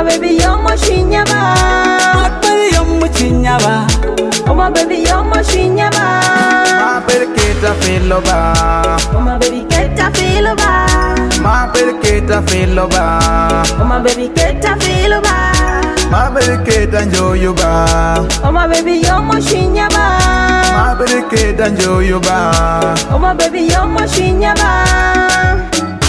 baby, you're my shinyaba. My baby, you're my chinyaba. Oh my baby, you're my shinyaba. My baby, get a feel over. Oh my baby, get a feel over. My baby, get a feel over. Oh my baby, get a feel over. My baby, get enjoy you ba. Oh my baby, you're my shinyaba. My baby, get enjoy you ba. Oh my baby, you're my shinyaba.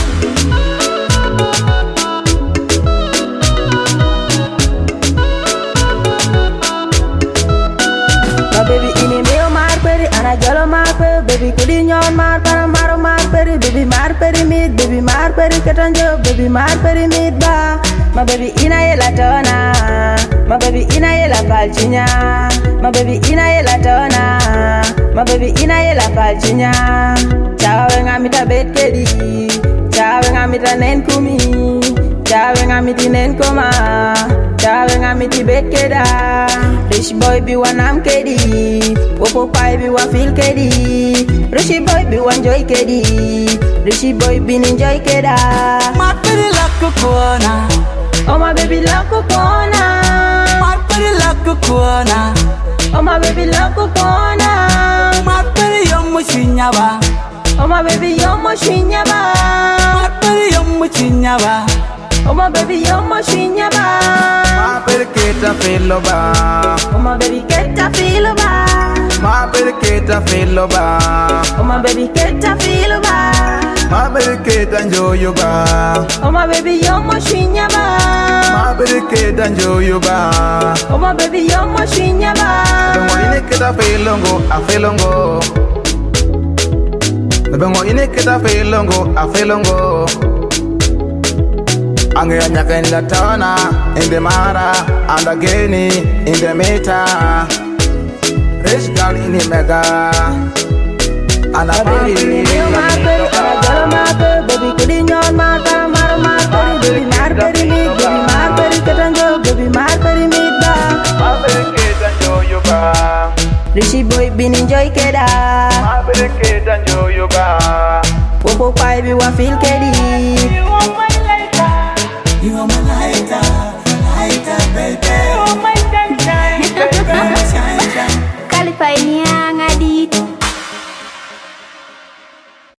Baby ini meo mar peri ana jalo mar peri baby kudi nyon mar para maro mar peri baby mar peri mid baby mar peri ketanjo baby mar peri mid ba ma baby ina yela tona ma baby ina yela palchinya ma baby ina yela tona ma baby ina yela palchinya chawe ngamita bet kedi chawe ngamita nen kumi chawe ngamiti nen koma chawe ngamiti bet keda. Rich boy be one am kedi, Popo pai be one feel kedi. Rich boy be one joy kedi, Rich boy be enjoy keda. My baby like a corner. Oh my baby like a corner. My baby like a corner. Oh my baby like a corner. My baby you're my chinyaba. Oh my baby you're my shinyaba. My baby you're my chinyaba. Oh my baby you're my shinyaba. My baby get a feel over. Oh my baby get a feel over. My baby get a feel over. Oh my baby get a feel over. My baby get enjoy you ba. Oh my baby you're my shinyaba. My baby get enjoy you ba. Oh my baby you're my shinyaba. Bengo ini kita felongo a felongo. Bengo ini kita felongo a felongo. Ange anyaka in the tona, in the mara, and again in the meta. Rich girl in the mega. And a Baby, ini meo mar peri, ana jalo mar peri, baby kudi nyon mar para maro mar peri, baby mar peri mid, baby mar peri ketanjo, baby mar peri mid ba. my baby get enjoy you ba. Rishi boy bin enjoy keda, My baby get enjoy you ba. Popo pai be one feel keda.